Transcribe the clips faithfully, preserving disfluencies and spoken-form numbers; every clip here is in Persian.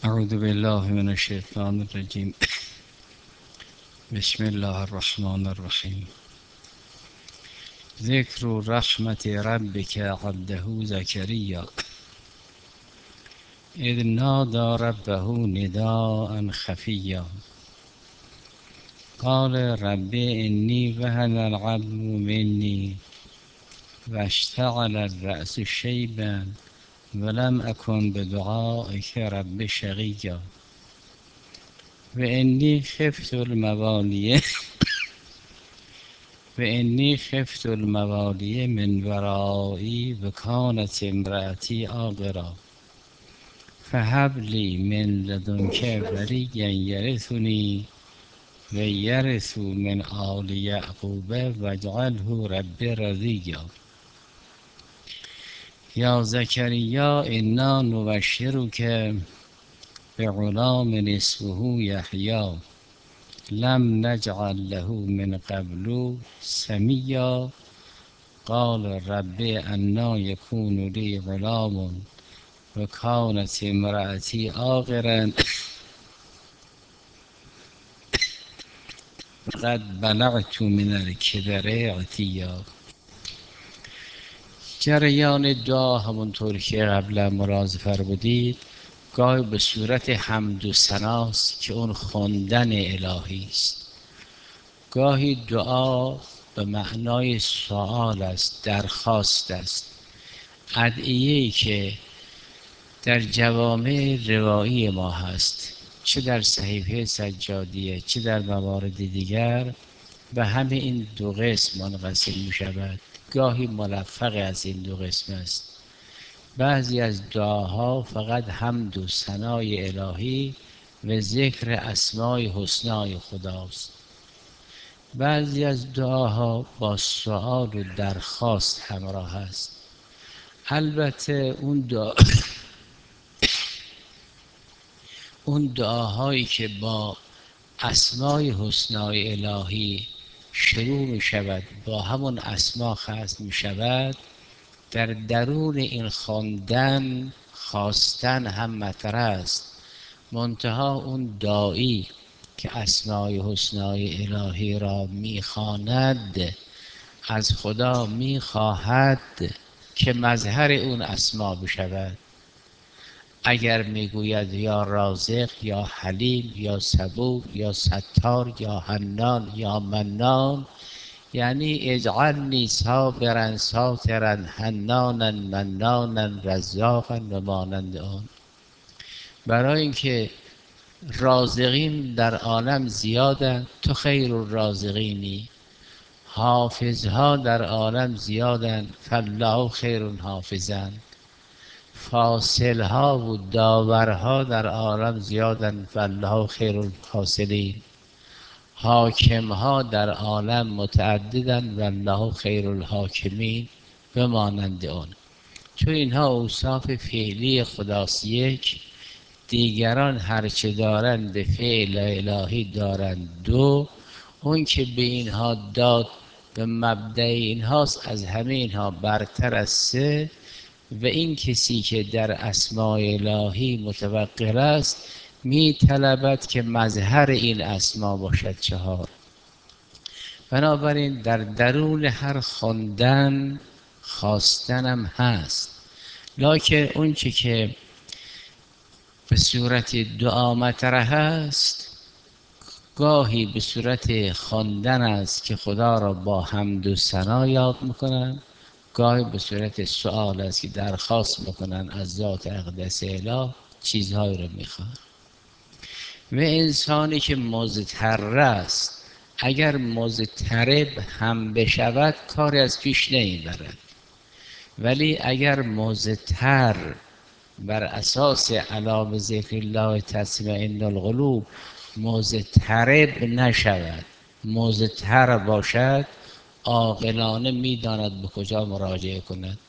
اعوذ بالله من الشیطان الرجیم. بسم الله الرحمن الرحیم. ذکر رحمت ربک عبده زکریا اذ نادى ربه نداء خفیا قال رب انی وهن العظم منی واشتعل الرأس شیبا ولم اکن بدعائک رب شقیا و انی خفت الموالی و انی خفت الموالی من ورایی و کانت امرأتی عاقرا فهب لی من لدنک ولیا یرثنی و یرث من آل یعقوب واجعله رب رضیا یا زکریا انا نبشرک بغلام اسمه یحیی لم نجعل له من قبل سمیا قال رب انا یکون لی غلام و کانت امرأتی عاقرا قد بلغت من الکبر عتیا. جریان دعا همونطور که قبلا ملاحظه فرمودید گاهی به صورت حمد و ثناست که اون خواندن الهی است، گاهی دعا به معنای سوال است، درخواست است، ادعیه‌ای که در جوامع روایی ما هست، چه در صحیفه سجادیه چه در موارد دیگر، به همه این دو قسم منقسم می شود. گاهی ملفق از این دو قسم است. بعضی از دعاها فقط حمد و ثنای الهی و ذکر اسمای حسنای خداست. بعضی از دعاها با سؤال و درخواست همراه است. البته اون دعا اون دعاهایی که با اسمای حسنای الهی شروع می شود، با همون اسما ختم می شود، در درون این خواندن خواستن هم مطرح است. منتها اون داعی که اسمای حسنای الهی را میخواند از خدا میخواهد که مظهر اون اسما بشود. اگر میگوید یا رازق یا حلیم یا صبور یا ستار یا حنان یا منان، یعنی اجعلنی صابرا ساترا حنانا منانا رزاقا و مانند آن. برای اینکه رازقین در عالم زیادند، تو خیر الرازقینی، حافظها در عالم زیادند، فالله خیر حافظا، فاصلها و داورها در عالم زیادند، فالله خیر الفاصلین، حاکمها در عالم متعددند، والله خیر الحاکمین و مانند آن. چون اینها اوصاف فعلی خداست یک، دیگران هرچه دارند به فعل الهی دارند دو، اون که به اینها داد به مبدأ اینهاست از همه اینها برتر از سه، و این کسی که در اسماء الهی متوقر است می طلبد که مظهر این اسما باشد چهار. بنابراین در درون هر خواندن خواستنم هست، لکن اون چی که به صورت دعا مطرح است گاهی به صورت خواندن است که خدا را با حمد و ثنا یاد میکنن، گاهی به صورت سؤال است که درخواست میکنن از ذات اقدس اله چیزهایی رو میخوان. و انسانی که مضطر است اگر مضطرب هم بشود کاری از پیش نمیبرد، ولی اگر مضطر بر اساس علام ذکر الله تطمئن القلوب مضطرب نشود، مضطر باشد، عاقلانه میداند به کجا مراجعه کند.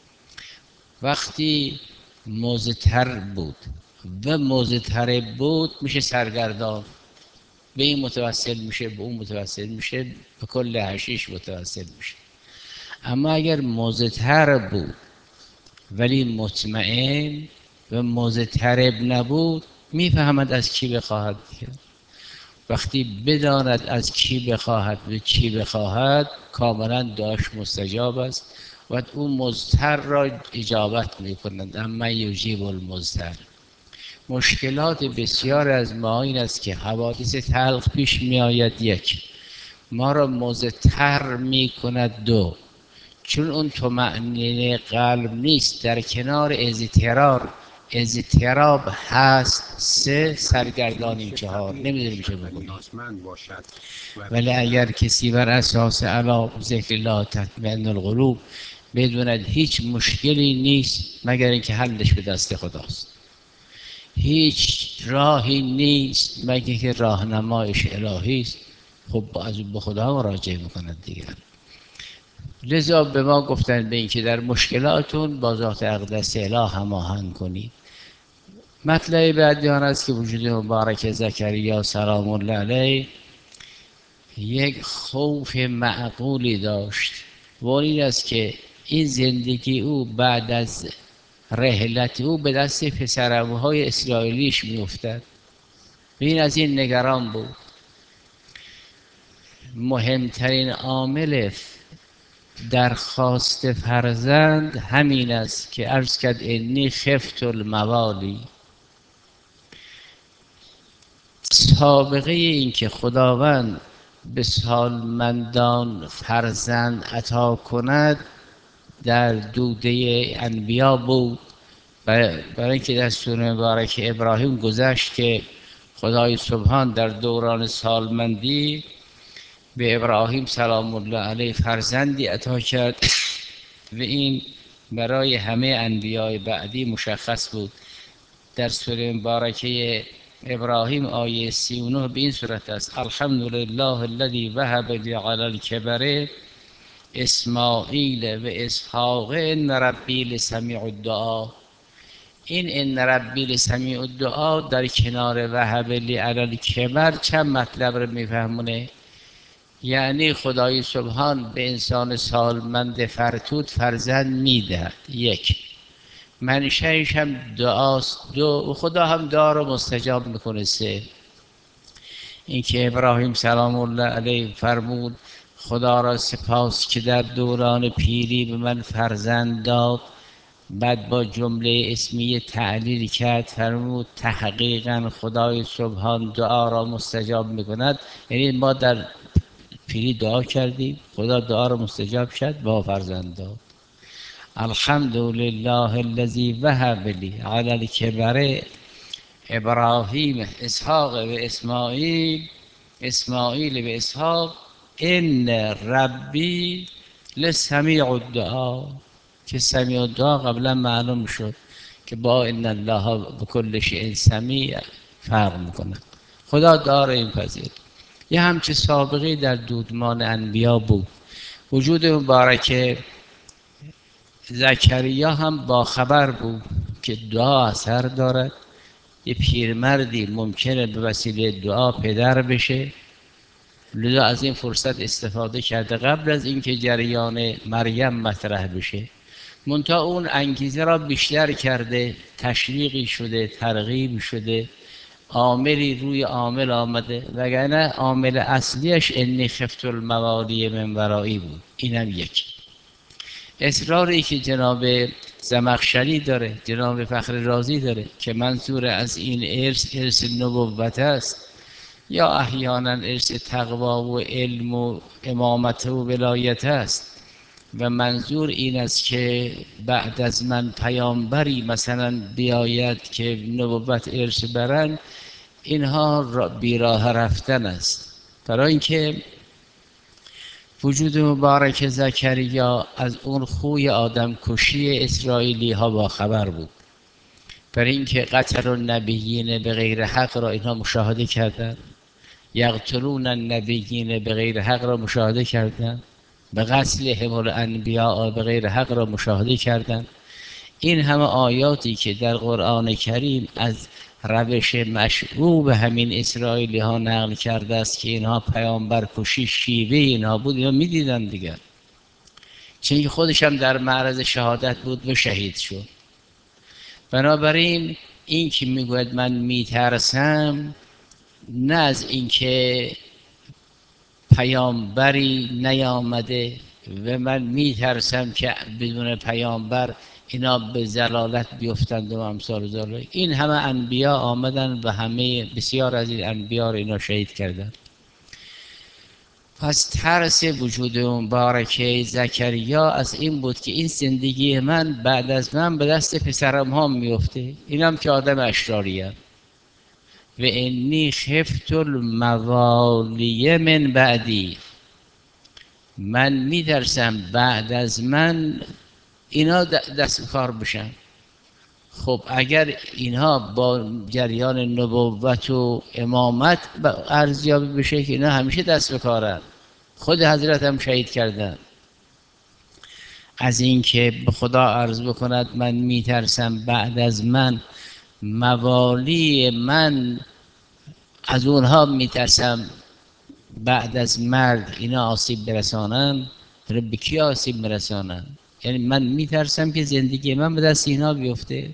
وقتی مضطر بود و مضطرب بود میشه سرگردان، به این متوسل میشه به اون متوسل میشه، به کل حشیش متوسل میشه. اما اگر مضطر بود ولی مطمئن و مضطرب نبود، میفهمد از کی بخواهد دیگر. وقتی بداند از کی بخواهد و چی بخواهد کاملا داش مستجاب است و او مضطر را اجابت میکنند. اما یجیب المضطر. مشکلات بسیار از ما این است که حوادث تلخ پیش می آید، یک ما را مضطر می کند، دو چون اون طمأنینه قلب نیست در کنار اضطرار اضطراب هست، سه سرگردانی، چهار نمیدونیم چه بکنیم. ولی اگر کسی بر اساس علا ذکر الله تطمئن القلوب بدوند هیچ مشکلی نیست مگر اینکه حلش به دست خداست، هیچ راهی نیست مگر که راهنمایش الهی است، خب از به خدا مراجعه میکند دیگر. لذا به ما گفتن به این که در مشکلاتون با ذات اقدس اله هماهنگ کنید. مطلب بعدی آن است که وجود مبارک زکریا سلام الله علیه یک خوف معقولی داشت و این است که این زندگی او بعد از رحلت او به دست پسرعموهای اسرائیلیش میافتد. این از این نگران بود. مهمترین عامل درخواست فرزند همین است که عرض کرد انی خفت الموالی. سابقه این که خداوند به سالمندان فرزند عطا کند در دوده انبیا بود، برای اینکه در سوره مبارک ابراهیم گذشت که خدای سبحان در دوران سالمندی به ابراهیم سلام الله علیه فرزندی عطا کرد و این برای همه انبیاء بعدی مشخص بود. در سوره مبارکه ابراهیم آیه سی و نه به این صورت است: الحمدلله الذی وهب لی علی الکبر اسماعیل و اسحاق ان ربی لسمیع الدعا. این ان ربی لسمیع الدعا در کنار وهب لی علی الکبر چند مطلب رو میفهمونه؟ یعنی خدای سبحان به انسان سالمند فرتود فرزند میدهد، یک منشأش هم دعاست، دو خدا هم دعا رو مستجاب میکنه، سه اینکه ابراهیم سلام الله علیه فرمود خدا را سپاس که در دوران پیری به من فرزند داد، بعد با جمله اسمی تعلیل کرد فرمود تحقیقا خدای سبحان دعا را مستجاب میکند. یعنی ما در پیری دعا کردیم خدا دعا را مستجاب شد با فرزند داد. الحمدلله الذی وهب لی علی الکبر ابراهیم اسحاق و اسماعیل اسماعیل و اسحاق ان ربی لسمیع الدعا. که سمیع الدعا قبلا معلوم شد که با ان الله بكل شیء سمیع فرق میکنه. خدا دعا را این پذیر. یه همچه سابقه در دودمان انبیا بود. وجود مبارک زکریا هم با خبر بود که دعا اثر دارد. یه پیرمردی ممکنه به وسیله دعا پدر بشه، لذا از این فرصت استفاده کرده قبل از اینکه جریان مریم مطرح بشه. منتها اون انگیزه را بیشتر کرده، تشویقی شده، ترغیب شده، عاملی روی عامل آمده، وگرنه عامل اصلیش انی خفت الموالی من ورایی بود. اینم یک اصراری که جناب زمخشری داره، جناب فخر رازی داره که منظور از این ارث ارث نبوت است یا احیانا ارث تقوا و علم و امامت و ولایت است و منظور این است که بعد از من پیامبری مثلا بیاید که نبوت ارث برند، اینها بیراه رفتن است. برای اینکه وجود مبارک زکریا از اون خوی آدم کشی اسرائیلی ها با خبر بود. برای اینکه قتل النبیین به غیر حق را اینها مشاهده کردند، یقتلون النبیین به غیر حق را مشاهده کردند، به قتل الانبیاء به غیر حق را مشاهده کردند. این همه آیاتی که در قرآن کریم از روش مشعوب همین اسرائیلی ها نقل کرده است که اینها پیامبر کشی شیوه اینها بود، اینها می دیدن دیگر، چون خودش هم در معرض شهادت بود و شهید شد. بنابراین این که میگوید من میترسم، نه از اینکه پیامبری نیامده و من میترسم که بدون پیامبر اینا به ضلالت بیفتند و امثال ذالک. این همه انبیا آمدن و همه بسیار از این انبیا رو اینا شهید کردن. پس ترس وجود مبارکه زکریا از این بود که این زندگی من بعد از من به دست پسرم ها میفته، اینم که آدم اشراریه. و انی خفت الموالی من بعدی، من میترسم بعد از من اینا دست کار بشن. خب اگر اینها با جریان نبوت و امامت ارزیابی بشه که اینا همیشه دست به کارن، خود حضرت هم شهید کردن. از اینکه به خدا عرض بکند من میترسم بعد از من موالی من، از اونها میترسم بعد از مرد اینا آسیب برسانن. به کی آسیب برسانن؟ یعنی من میترسم که زندگی من به دست اینا بیفته.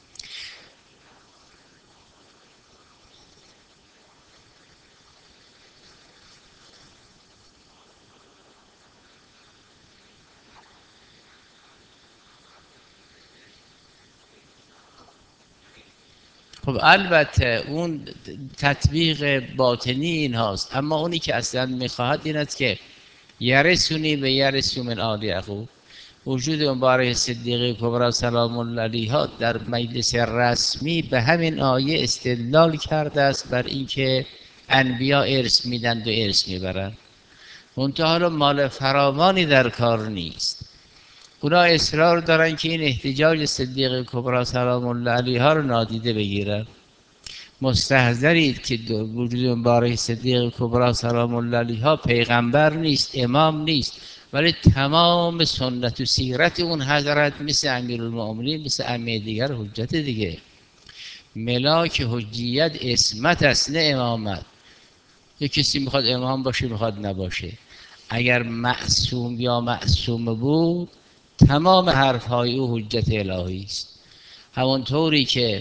خب البته اون تطبیق باطنی این هاست، اما اونی که اصلا میخواهد این است که یرسونی به یرسو من آل یعقوب. وجود مبارک صدیقه کبری سلام الله علیها در مجلس رسمی به همین آیه استدلال کرده است بر اینکه انبیا ارث میدند و ارث میبرند. منتها حالا مال فراوانی در کار نیست. اونا اصرار دارن که این احتجاج صدیقه کبری سلام الله علیها رو نادیده بگیرن. مستحضرید که وجود مبارک صدیق کبری سلام الله علیها پیغمبر نیست، امام نیست، ولی تمام سنت و سیرت اون حضرت مثل امیرالمؤمنین، مثل ائمه دیگر حجت دیگه. ملاک حجیت اسمت است نه امامت. یک کسی میخواد امام باشه میخواد نباشه. اگر معصوم یا معصوم بود تمام حرفهای او حجت الهی است. همونطوری که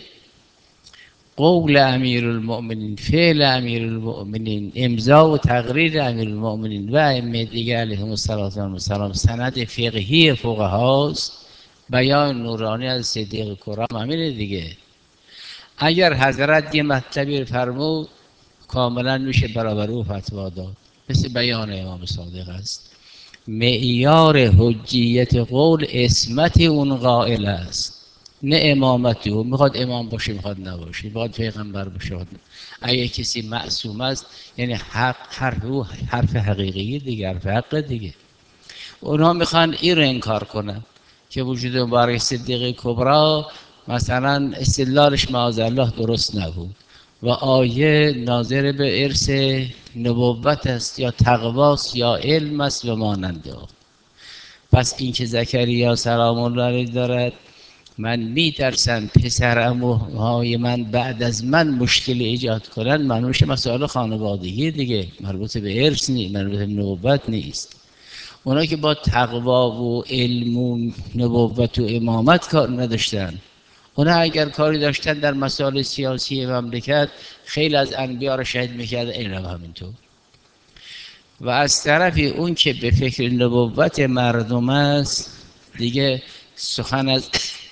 قول امیرالمؤمنین، فعل امیرالمؤمنین، امضا و تقریر امیرالمؤمنین و ائمه دیگر علیهم السلام سند فقهی فقهاست. بیان نورانی از صدیق کرام همینه دیگه. اگر حضرت یه مطلبی فرمود کاملا میشه برابر او فتوا داد، مثل بیان امام صادق است. معیار حجیت قول اسمت اون قائل است نه امامتی. او میخواد امام باشه میخواد نباشه، میخواد پیغمبر باشه. اگه کسی معصوم است یعنی حق حرف او حرف حقیقی دیگه، حرف حق دیگه. اونها میخوان این رو انکار کنن که وجود مبارک صدیقه کبری مثلا استدلالش معاذالله درست نبود و آیه ناظر به ارث نبوت است یا تقواست یا علم است و مانند آن. پس اینکه زکریا سلام الله علیه دارد من میترسم پسر عموهای من بعد از من مشکل ایجاد کنن، منوش مسائل خانوادگی دیگه، مربوط به ارث نیست، مربوط به نبوت نیست. اونا که با تقوا و علم و نبوت و امامت کار نداشتن. اونا اگر کاری داشتن در مسائل سیاسی مملکت خیلی از انبیا رو شهید میکرد. این هم همینطور. و از طرفی اون که به فکر نبوت مردم است دیگه سخن از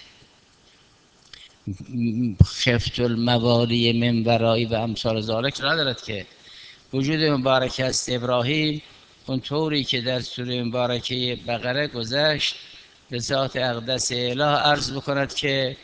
خفت الموالی من ورایی و امثال ذالک ندارد که. وجود مبارک است ابراهیم اونطوری که در سوره مبارکه بقره گذشت به ذات اقدس اله عرض بکند که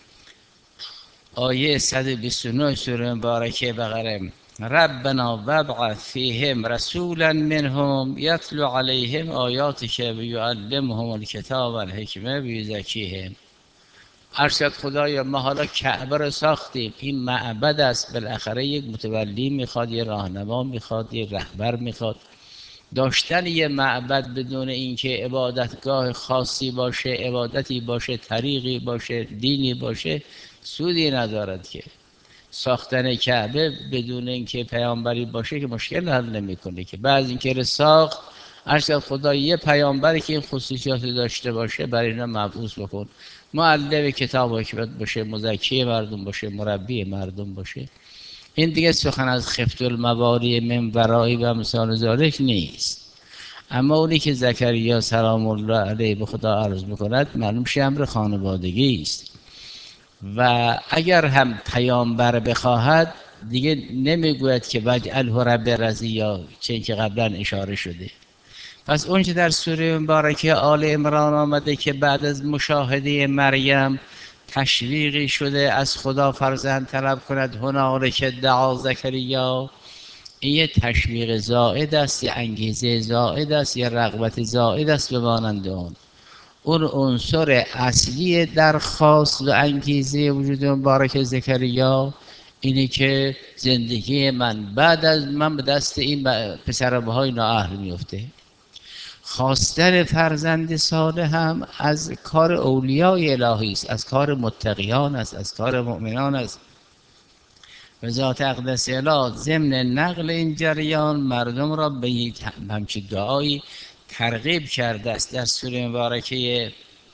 آیه صد و بیست و نه سوره مبارکه بقره ربنا وابعث فیهم رسولا منهم یتلو علیهم آیاتک و یعلمهم الکتاب والحکمه و یزکیهم. ارشد خدایا ما حالا کعبه رو ساختیم، این معبد است، بالاخره یک متولی میخواد، یه راهنما میخواد، یه رهبر میخواد. داشتن یه معبد بدون اینکه عبادتگاه خاصی باشه، عبادتی باشه، طریقی باشه، دینی باشه، سودی ندارد که. ساختن کعبه بدون اینکه پیامبری باشه که مشکل حل نمیکنه که. بعض اینکه ساخت ارشد خدا یه پیامبری که این خصوصیات داشته باشه برای اینا مبعوث بکن. معلم کتاب حکمت باشه، مزکی مردم باشه، مربی مردم باشه. این دیگه سخن از خفت المواری من ورایی و امثال ذالک نیست. اما اونی که زکریا سلام الله علیه به خدا عرض میکند معلوم شه امر خانوادگی است و اگر هم پیامبر بخواهد دیگه نمیگوید که وجعله رب رضیا، چه که قبلا اشاره شده. پس اون چه در سوره مبارکه آل عمران آمده که بعد از مشاهده مریم تشویقی شده از خدا فرزند طلب کند، هنالک دعا زکریا، این یه تشویق زائد است، یه انگیزه زائد است، یه رغبت زائد است به مانند اون. اون عنصر اصلی درخواست و انگیزه وجود مبارک زکریا اینه که زندگی من بعد از من به دست این پسرهای نااهل میفته. خواستن فرزند صالح هم از کار اولیای الهی است، از کار متقیان است، از کار مؤمنان است. و ذات اقدس اله ضمن نقل این جریان مردم را به همچین دعایی ترغیب کرده است. در سوره مبارکه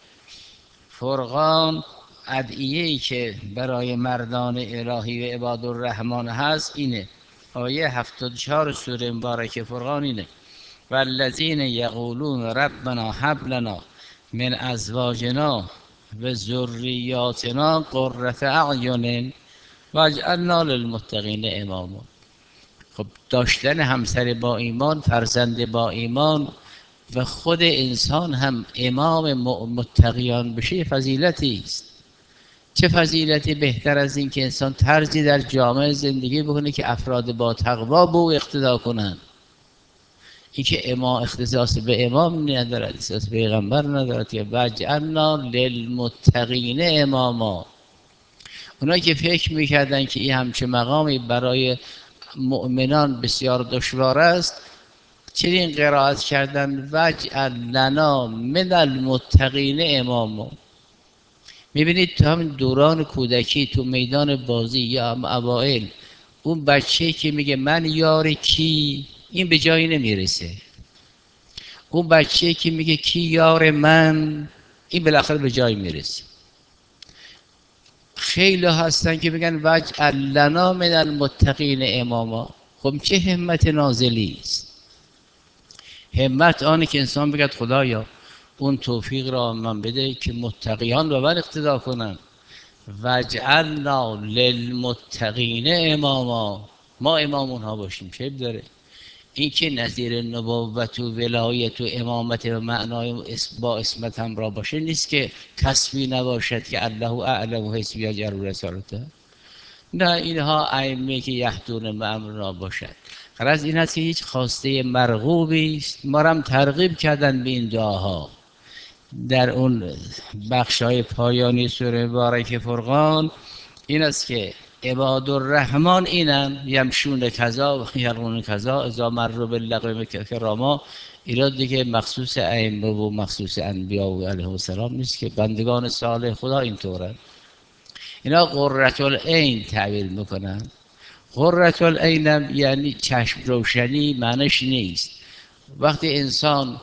فرقان ادعیه‌ای که برای مردان الهی و عباد الرحمن هست اینه، آیه هفتاد و چهار سوره مبارکه فرقان اینه: والذین یقولون ربنا هب لنا من ازواجنا و ذریاتنا قرة اعین واجعلنا للمتقین اماما. خب داشتن همسر با ایمان، فرزند با ایمان و خود انسان هم امام متقیان بشه فضیلتی است. چه فضیلتی بهتر از این که انسان طرزی در جامعه زندگی بکنه که افراد با تقوا به او اقتدا کنند. این که امام اختصاص به امام ندارد، اختصاص به پیغمبر ندارد که وجعلنا للمتقین اماما. اونایی که فکر میکردن که این همچه مقامی برای مؤمنان بسیار دشوار است، چنین قرائت کردن وجعل لنا من المتقین اماما. میبینید تو همین دوران کودکی تو میدان بازی یا اوائل اون بچه که میگه من یار کی، این به جایی نمیرسه. اون بچه که میگه کی یار من، این بالاخره به جایی میرسه. خیلی هستن که میگن وجعل لنا من المتقین اماما. خب چه همت نازلی است. همت آنه که انسان بگد خدایا اون توفیق را من بده که متقیان رو من اقتدا کنن. وجعلنا للمتقین اماما، ما امام اونها باشیم. چه داره این که نظیر نبوت و ولایت و امامت و معنای با اسمت هم را باشه نیست که کسبی نباشد که الله اعلم حسبی اجر رسالته. نه، اینها ائمه که یهدون به امرنا باشد. غرض این است که هیچ خواسته مرغوبی است. ما هم ترغیب کردن به این دعاها در اون بخشای پایانی سوره مبارکه فرقان. این است که عباد الرحمن اینن یمشون کذا و یرمون کذا اذا مروا باللغو کراما. ایراد دیگه مخصوص ائمه و مخصوص انبیا و علیهم السلام نیست که بندگان صالح خدا اینطورن. اینا قرة العین تعبیر میکنن. قرة العین یعنی چشم روشنی معنیش نیست. وقتی انسان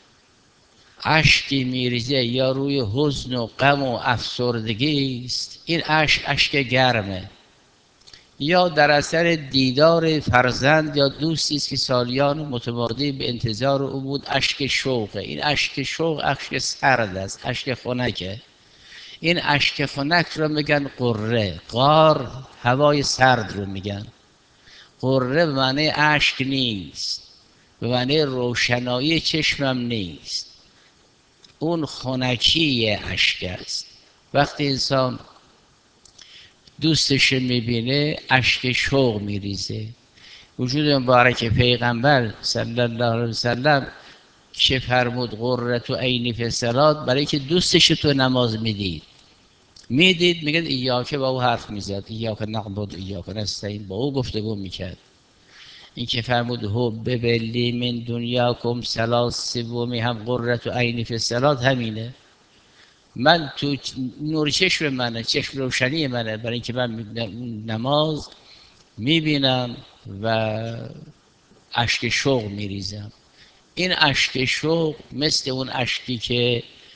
اشکی میریزه یا روی حزن و غم و افسردگی است، این اشک اشک گرمه، یا در اثر دیدار فرزند یا دوستی است که سالیان متمادی به انتظار او بود، اشک شوقه. این اشک شوق اشک سرد است، اشک خنکه. این اشک خنک رو میگن قره. قار هوای سرد رو میگن. قره به معنی اشک نیست، به معنی روشنایی چشمم نیست، اون خنکی اشک است. وقتی انسان دوستش میبینه اشک شوق میریزه. وجود مبارک پیغمبر صلی الله علیه وسلم چه فرمود؟ قرة عینی فی الصلاة، برای که دوستش تو نماز میدید میدید میگه ایاک، با او حرف میزد، ایاک نعبد ایاک نستعین، با او گفتگو میکرد. این که فرمود هو ببلی من دنیاکم ثلاث سومی هم قرة عینی فی الصلاة همینه. من تو نور چشم منه، چشم روشنی منه، برای اینکه من نماز میبینم و اشک شوق میریزم. این اشک شوق مثل اون اشکی که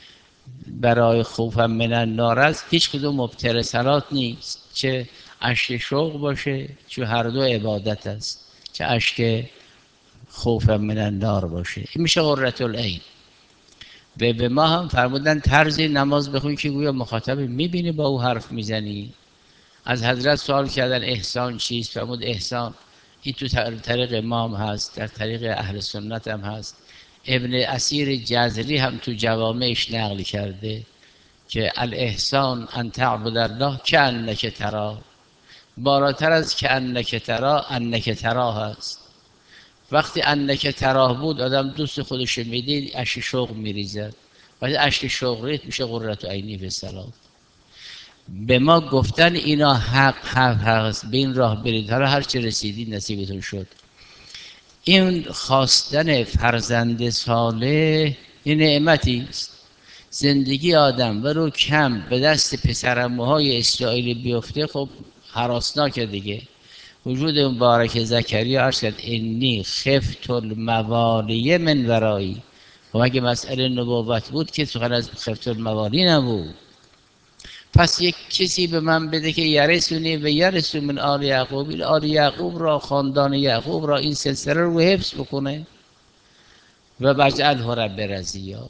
برای خوفم من النار است، هیچ کدوم مبترسلات نیست، چه اشک شوق باشه چه هر دو عبادت است، چه اشک خوفم من النار باشه، این میشه قرة العین. به به ما هم فرمودن طرزی نماز بخون که گویا مخاطب میبینی با او حرف میزنی. از حضرت سوال کردن احسان چیست؟ فرمود احسان این تو طریق امام هست، در طریق اهل سنت هم هست، ابن اسیر جزری هم تو جوامعش نقل کرده که الاحسان ان تعبد الله کانک تراه، بالاتر از کانک تراه انک تراه هست. وقتی انک تراه بود آدم دوست خودش میدید اشک شوق میریزد، وقتی اشک شوق ریخت میشه قرة عینی به صلاح. به ما گفتن اینا حق حق هست، به این راه برید، حالا هر چه رسیدید نصیبتون شد. این خواستن فرزند صالح یه نعمتی است. زندگی آدم ولو کم به دست پسرعموهای اسرائیلی بیفته خب هراسناکه دیگه. وجود مبارک زکریا عرض کرد انی خفت الموالی من ورایی، و اگه مسئله نبوت بود که سخن از خفت الموالی نبود. پس یک کسی به من بده که یرثنی و یرث من آل یعقوب، آل یعقوب را، خاندان یعقوب را، این سلسله رو حفظ بکنه و واجعله رب رضیا.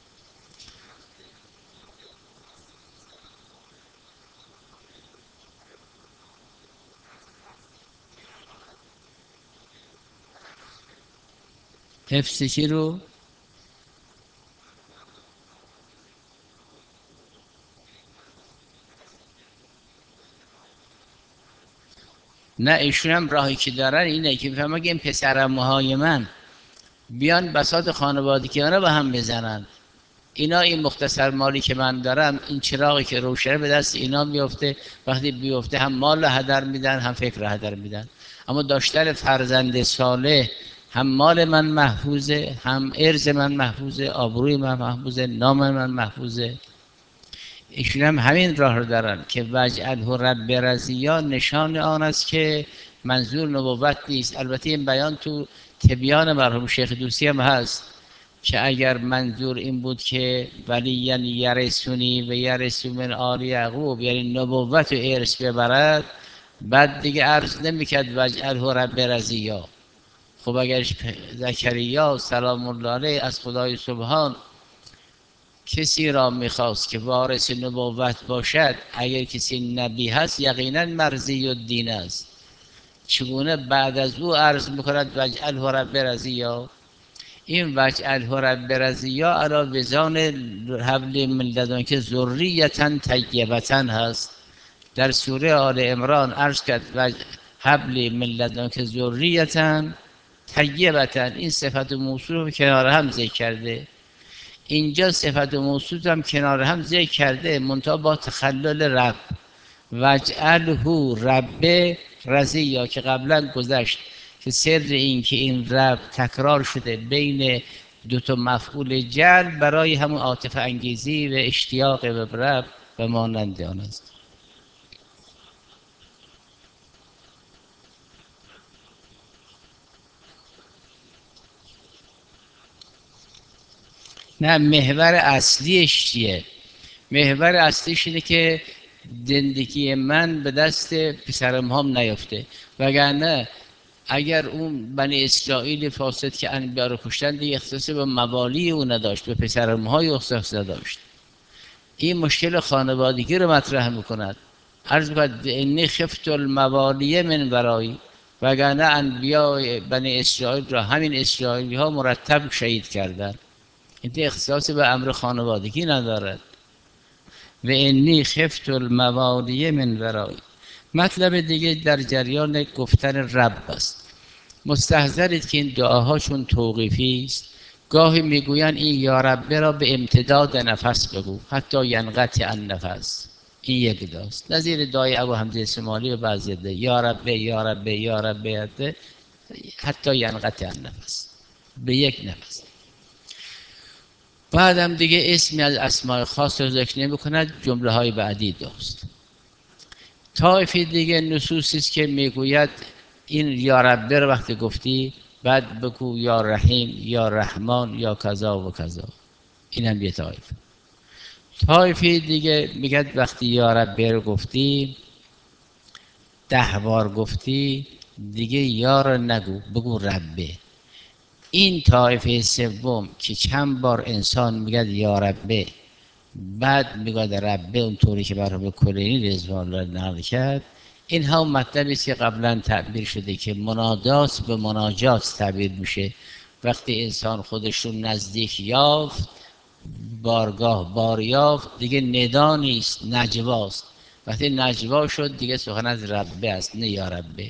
حفظ چی رو؟ نه ایشون هم راهی که دارن اینه که فهم اگه این پسرعموهای من بیان بساط خانوادگی رو به هم بزنن، اینا این مختصر مالی که من دارم، این چراغی که روشنه به دست اینا میفته، وقتی بیفته هم مال هدر میدن هم فکر هدر میدن. اما داشتن فرزند صالح هم مال من محفوظه، هم ارز من محفوظه، آبروی من محفوظه، نام من محفوظه. ایشون هم همین راه رو دارن که وجعله رب رضیا نشان آن است که منظور نبوت نیست. البته این بیان تو تبیان مرحوم شیخ دوسی هم هست که اگر منظور این بود که ولی یعنی یرثونی و یرث من آل یعقوب، یعنی نبوت و ارث ببرد، بعد دیگه عرض نمیکرد وجعله رب رضیا. خب اگر زکریا سلام الله علیه از خدای سبحان کسی را میخواست که وارث نبوت باشد، اگر کسی نبی هست یقینا مرضی الدین است، چگونه بعد از او عرض میکند وجعله رب رضیا؟ این وجعله رب رضیا علی وزان حبل من لدنک ذریة طیبة هست. در سوره آل عمران عرض کرد و حبل من لدنک ذریة طیبة، این صفت موصول رو کنار هم ذکر کرده. اینجا صفت موصول هم کنار هم ذکر کرده منتها با تخلل رب، وجعله رب رضیا که قبلا گذشت که سر این که این رب تکرار شده بین دو تا مفعول جلب برای همون عاطفه انگیزی و اشتیاق به رب و مانند آن است. نه محور اصلیش چیه؟ محور اصلیش اینه که زندگی من به دست پسرم هم نیفته، وگرنه اگر اون بنی اسرائیل فاسد که انبیا رو کشتن دیگه اختصاص به موالی او نداشت، به پسرمهای اختصاص نداشت. این مشکل خانوادگی رو مطرح میکند. عرض میکند انی خفت الموالی من ورایی، وگرنه انبیا بنی اسرائیل را همین اسرائیلی ها مرتب شهید کردند. این اختصاص به امر خانوادگی ندارد. و انی خفت الموالی من ورایی. مطلب دیگه در جریان گفتن رب است. مستحضرید که این دعاهاشون توقیفی است. گاهی میگویند این یا رب را به امتداد نفس بگو حتی ینقطع النفس، این یک داست نظیر دعای ابو حمزه سمالی و بعضی ده یا رب یا رب یا رب حتی ینقطع النفس، به یک نفس. بعدم دیگه اسمی از اسماء خاص رو ذکر نمی کند، جمله های بعدی داست. طایفی دیگه نصوصی است که میگوید این یا رب رو وقتی گفتی بعد بگو یا رحیم یا رحمان یا کذا و کذا، این هم یه طایف. طایفی دیگه میگه وقتی یا ربی رو گفتی، ده بار گفتی، دیگه یا رو نگو، بگو ربه. این طایفه سوم که چند بار انسان میگه یا ربه، بعد میگه ربه اونطوری که مرحوم کلینی رضوان الله نقل کرد، این هم مطلبی است که قبلا تعبیر شده که منادات به مناجات تعبیر میشه. وقتی انسان خودش رو نزدیک یافت، بارگاه بار یافت، دیگه ندا نیست، نجواست. وقتی نجوا شد دیگه سخن از ربه است، نه یا ربه.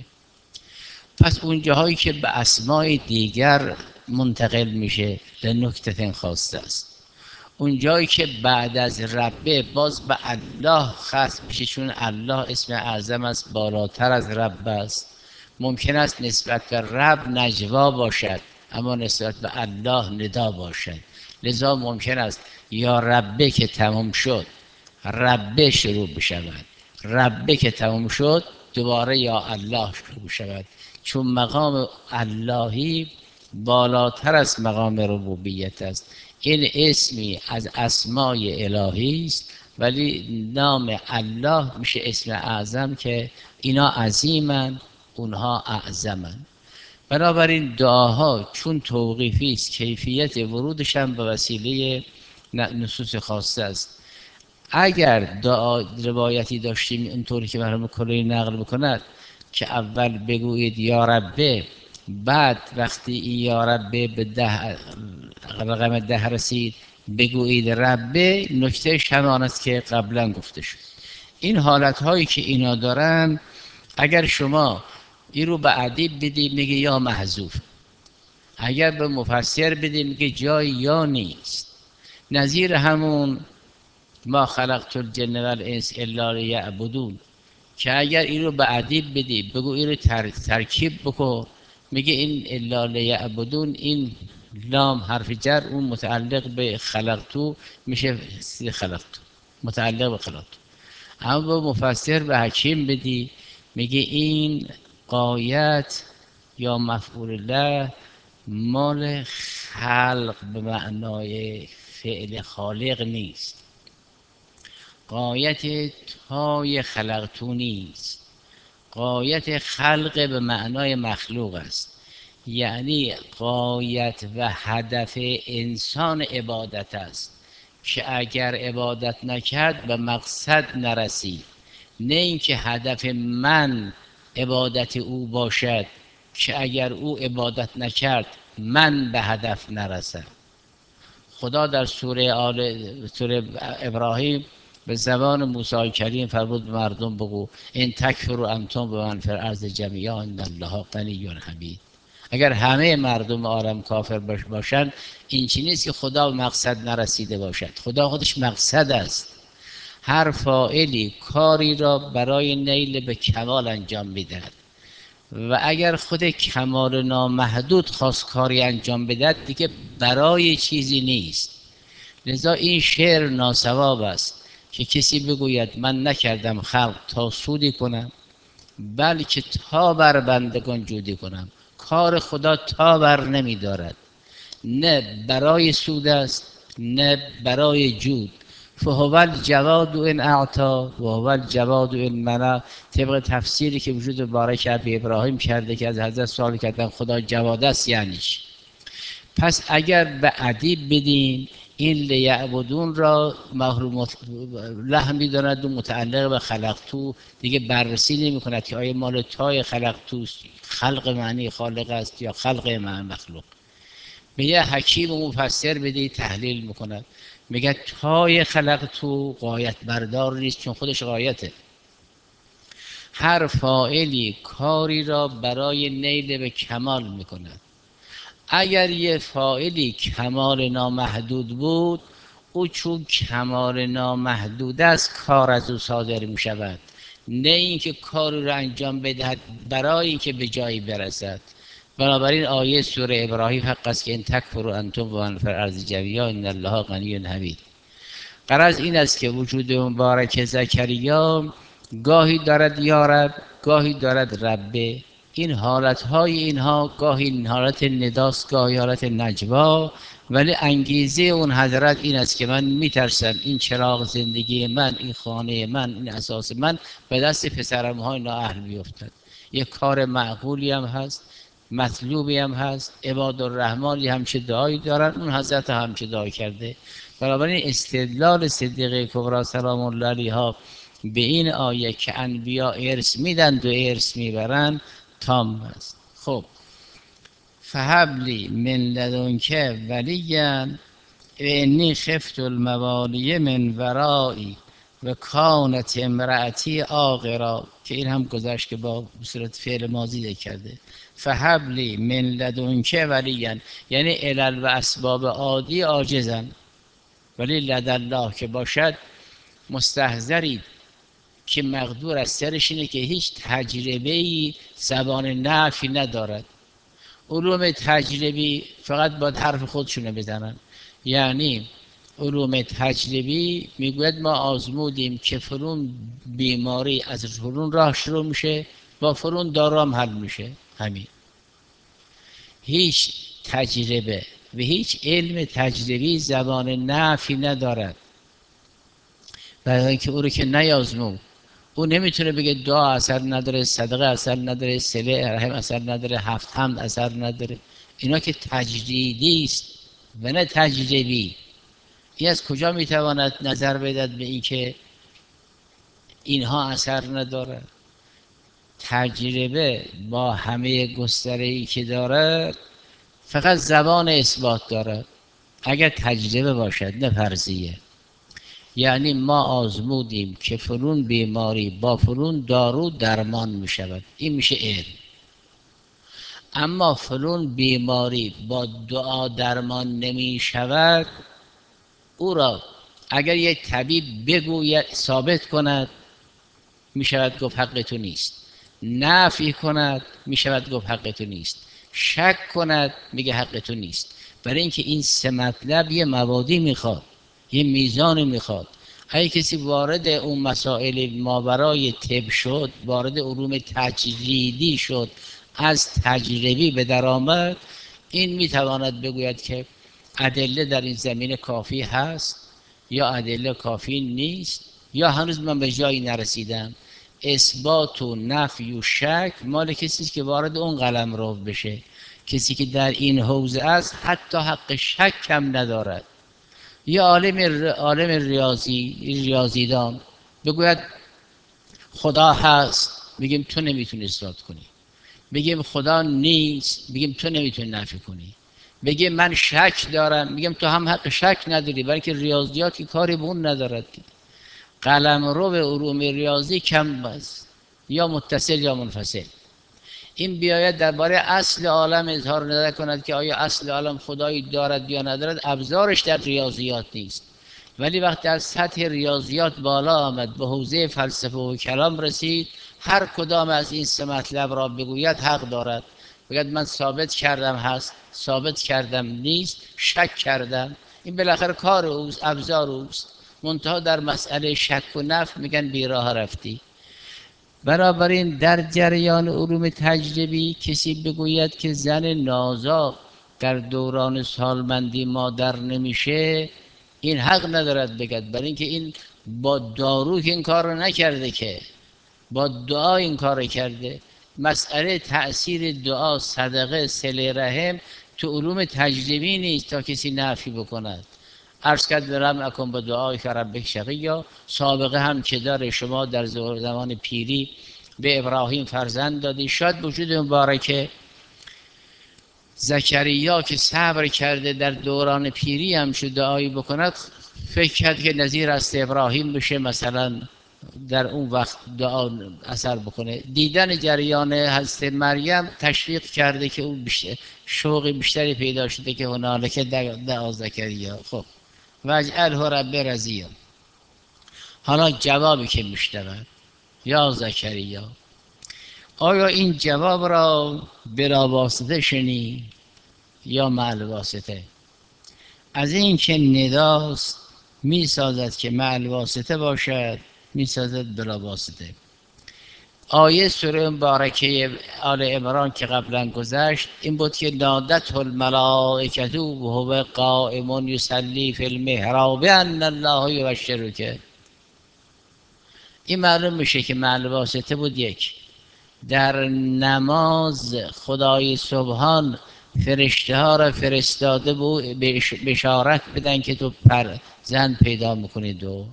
پس اون جاهایی که به اسمای دیگر منتقل میشه به نکته خاصه است. اون جایی که بعد از ربه باز به الله خاص میشه، چون الله اسم اعظم است، بالاتر از رب است. ممکن است نسبت به رب نجوا باشد اما نسبت به الله ندا باشد. لذا ممکن است یا ربه که تمام شد ربه شروع بشود، ربه که تمام شد دوباره یا الله شروع شود، چون مقام اللهی بالاتر از مقام ربوبیت است. این اسمی از اسمای الهی است، ولی نام الله میشه اسم اعظم که اینا عظیمن اونها اعظمن. بنابراین دعاها چون توقیفی است، کیفیت ورودش هم به وسیله نصوص خاصه است. اگر دعا روایتی داشتیم اینطوری که مرحوم کلینی نقل میکند که اول بگویید یا ربه، بعد وقتی یا ربه به ده رقم ده رسید بگویید ربه، نکتهش همان است که قبلا گفته شد. این حالت هایی که اینا دارن، اگر شما این رو به ادیب بدی میگه یا محذوف، اگر به مفسر بدی میگه جای یا نیست. نظیر همون ما خلقت الجن والانس الا لیعبدون، که اگر این رو به ادیب بدی بگو این رو تر... ترکیب بکن، میگه این الا لیعبدون، این لام حرف جر، اون متعلق به خلقتو میشه خلقتو، متعلق به خلقتو. اما به مفسر به حکیم بدی میگه این قایت یا مفعول الله مال خلق به معنای فعل خالق نیست، غایت تای خلقتو نیست، غایت خلق به معنای مخلوق است. یعنی غایت و هدف انسان عبادت است که اگر عبادت نکرد به مقصد نرسید، نه اینکه هدف من عبادت او باشد که اگر او عبادت نکرد من به هدف نرسم. خدا در سوره آل سوره ابراهیم به زبان موسی کریم فرمود مردم بگو این تکفروا انتم به من فی الارض جمیعا ان الله غنی حمید. اگر همه مردم عالم کافر باشند، این چیزی نیست که خدا به مقصد نرسیده باشد، خدا خودش مقصد است. هر فاعلی کاری را برای نیل به کمال انجام میدهد و اگر خود کمال نامحدود خواست کاری انجام بدهد دیگه برای چیزی نیست. لذا این شعر ناسواب است که کسی بگوید من نکردم خلق تا سودی کنم، بلکه تا بر بندگان جودی کنم. کار خدا تا بر نمی دارد، نه برای سود است نه برای جود. فهو الجواد ان اعطا و هو الجواد ان منع، طبق تفسیری که وجود بارک ابی ابراهیم کرده که از حضرت سوال کردن خدا جواد است یعنی چی. پس اگر به ادیب بدین این لیعبدون را محروم لحن می‌داند و متعلق به خلقتو، دیگه بررسی نمی کند که آیا مال تای خلقتوست، خلق معنی خالق است یا خلق معنی مخلوق. به یه حکیم و مفسر بدی تحلیل میکند، میگه تای خلقتو غایت بردار نیست چون خودش غایته. هر فاعلی کاری را برای نیل به کمال میکند. اگر یه فاعلی کمال نامحدود بود، او چون کمال نامحدود است کار از او صادر می شود، نه اینکه کاری را انجام بدهد برای اینکه به جایی برسد. بنابراین آیه سوره ابراهیم حق است که ان تکفروا انتم و من فی الارض جمیعا ان الله غنی حمید. غرض این است که وجود مبارک زکریا گاهی دارد یارب، گاهی دارد ربه. این حالتهای اینها گاهی این حالت نداست، گاهی حالت نجوا، ولی انگیزه اون حضرت این است که من میترسم این چراغ زندگی من، این خانه من، این اساس من به دست پسرم های نااهل بیفتد. یک کار معقولی هم هست، مطلوبی هم هست، عباد الرحمانی همچه دعایی دارن، اون حضرت همچه دعا کرده. بنابراین استدلال صدیقه کبری سلام الله علیها به این آیه که انبیا ارث میدن و ارث میبرن تام است. خب فهبلی من لدنک ولیا انی خفت الموالی من ورایی و کانت امرأتی عاقرا، که این هم گذشت که با صورت فعل ماضی کرده. فهبلی من لدنک ولیا یعنی علل و اسباب عادی عاجزن، ولی لدالله که باشد مستحضرید که مقدور از سرش اینه که هیچ تجربه‌ای زبان نفی ندارد. علوم تجربی فقط باید حرف خودشونو بزنن. یعنی علوم تجربی میگوید ما آزمودیم که فلون بیماری از فلون راه شروع میشه، با فلون دارو حل میشه. همین. هیچ تجربه و هیچ علم تجربی زبان نفی ندارد، برای اینکه او رو که نیازمود. او نمیتونه بگه دعا اثر نداره، صدقه اثر نداره، صله رحم اثر نداره، هفت حمد اثر نداره. اینا که تجریدی است و نه تجربی. این از کجا میتواند نظر بدهد به این که اینها اثر نداره؟ تجربه با همه گستره‌ای که داره فقط زبان اثبات داره، اگر تجربه باشد نه فرضیه. یعنی ما آزمودیم که فلون بیماری با فلون دارو درمان می شود، این میشه علم. اما فلون بیماری با دعا درمان نمی شود، او را اگر یک طبیب بگوید ثابت کند می شود گفت حق تو نیست، نفی کند می شود گفت حق تو نیست، شک کند میگه حق تو نیست. برای اینکه این سه مطلب یه مبادی میخواد، یه میزان میخواد. اگه کسی وارد اون مسائل ماورای طب شد، وارد علوم تجریدی شد، از تجربی به در آمد، این میتواند بگوید که ادله در این زمینه کافی هست یا ادله کافی نیست، یا هنوز من به جایی نرسیدم. اثبات و نفی و شک مال کسی که وارد اون قلم رو بشه. کسی که در این حوزه است حتی حق شک کم ندارد. یا عالم عالم ریاضی ریاضیدان بگوید خدا هست، بگیم تو نمیتونی اثبات کنی. بگیم خدا نیست، بگیم تو نمیتونی نفی کنی. بگیم من شک دارم، بگیم تو هم حق شک نداری، برای که ریاضیات که کاری به اون ندارد. قلمرو به علوم ریاضی کم است، یا متصل یا منفصل. این بیاید درباره اصل عالم اظهار نظر کند که آیا اصل عالم خدایی دارد یا ندارد، ابزارش در ریاضیات نیست. ولی وقتی در سطح ریاضیات بالا آمد، به حوزه فلسفه و کلام رسید، هر کدام از این سه مطلب را بگوید حق دارد. بگید من ثابت کردم هست، ثابت کردم نیست، شک کردم. این بالاخره کار اوست، ابزار اوست. منتها در مسئله شک و نفی میگن بیراه رفتی. بنابراین در جریان علوم تجربی کسی بگوید که زن نازا در دوران سالمندی مادر نمیشه، این حق ندارد بگد، برای اینکه این با دارو این کار رو نکرده، که با دعا این کار رو کرده. مسئله تأثیر دعا، صدقه، صله رحم تو علوم تجربی نیست تا کسی نفی بکند. عرض کرد برم اکن با دعای که ربک شقیا، سابقه هم که داره. شما در زمان پیری به ابراهیم فرزند دادی، شاید وجود مبارکه زکریا که صبر کرده در دوران پیری هم شد دعایی بکند، فکر کرد که نظیر است ابراهیم بشه، مثلا در اون وقت دعا اثر بکنه. دیدن جریان حضرت مریم تشویق کرده که اون بیشتر شوق بیشتری پیدا شده که هنالک دعا زکریا. خب واجعله رب رضیا. حالا جوابی که میشنود یا زکریا، آیا این جواب را بلا واسطه شنی یا مع الواسطه؟ از این که نداست می سازد که مع الواسطه باشد، می سازد بلا واسطه. آیه سوره مبارکه آل عمران که قبلا گذشت این بود که نادته الملائکة و هو قائم یصلی فی المحراب ان الله یبشرک. این معلوم میشه که معنی واسطه بود. یک، در نماز خدای سبحان فرشته ها را فرستاده بود بشارت بدن که تو پر زن پیدا میکنی. دو،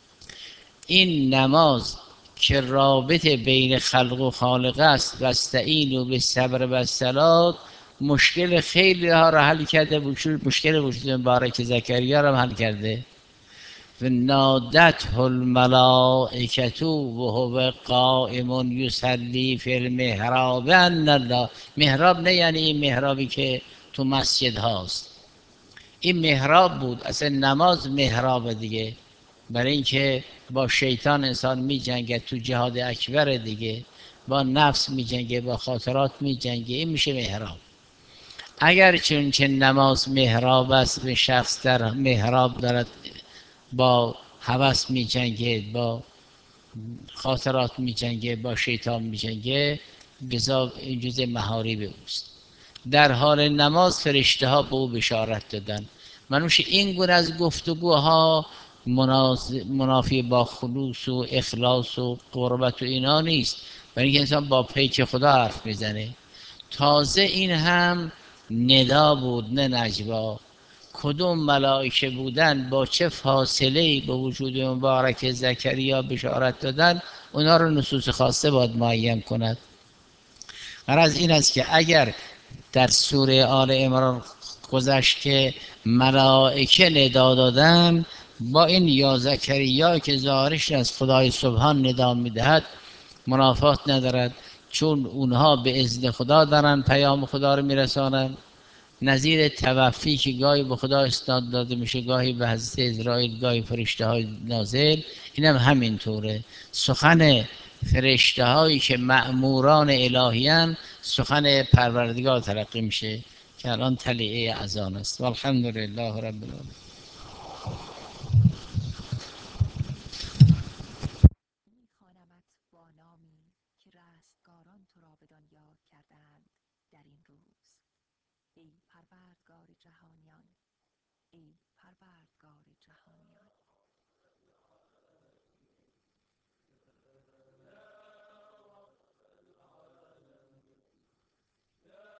این نماز که رابط بین خلق و خالق است و استعینوا بالصبر و الصلاة مشکل خیلی ها را حل کرده. مشکل وجود مبارک زکریا را حل کرده. و نادته الملائکة و هو قائم یصلی فی المحراب ان الله. محراب نه یعنی این محرابی که تو مسجد هاست، این محراب بود. اصلا نماز محراب دیگه، برای اینکه با شیطان انسان می جنگه، تو جهاد اکبر دیگه، با نفس می جنگه، با خاطرات می جنگه، این میشه محراب. اگر چون چه نماز محراب است و شخص در محراب دارد با هوس می جنگه، با خاطرات می جنگه، با شیطان می جنگه، بزا این جزء محارب اوست. در حال نماز فرشته ها به او بشارت دادن. منوش این گونه از گفتگوها منافی با خلوص و اخلاص و قربت و اینا نیست، برای اینکه انسان با پیک خدا حرف میزنه. تازه این هم ندا بود نه نجوا. کدوم ملائکه بودن، با چه فاصله به وجود مبارک زکریا بشارت دادن، اونا رو نصوص خاصه باید معین کند. غرض این است که اگر در سوره آل عمران گذشت که ملائکه ندا دادن، با این یا زکریا که ظاهرش از خدای سبحان ندا میدهد منافات ندارد، چون اونها به اذن خدا دارن پیام خدا رو میرسانن. نظیر توفی که گاهی به خدا اسناد داده میشه، گاهی به حضرت اسرائیل، گاهی فرشته های نازل، اینم هم همینطوره. سخن فرشته هایی که مأموران الهیان سخن پروردگار تلقی میشه که الان طلیعه اذان است. والحمد لله رب العالمین. میخوانمت با نامی که رستگاران تو را بدان یاد کردند در این روز. ای پروردگار جهانیان، ای پروردگار جهانیان.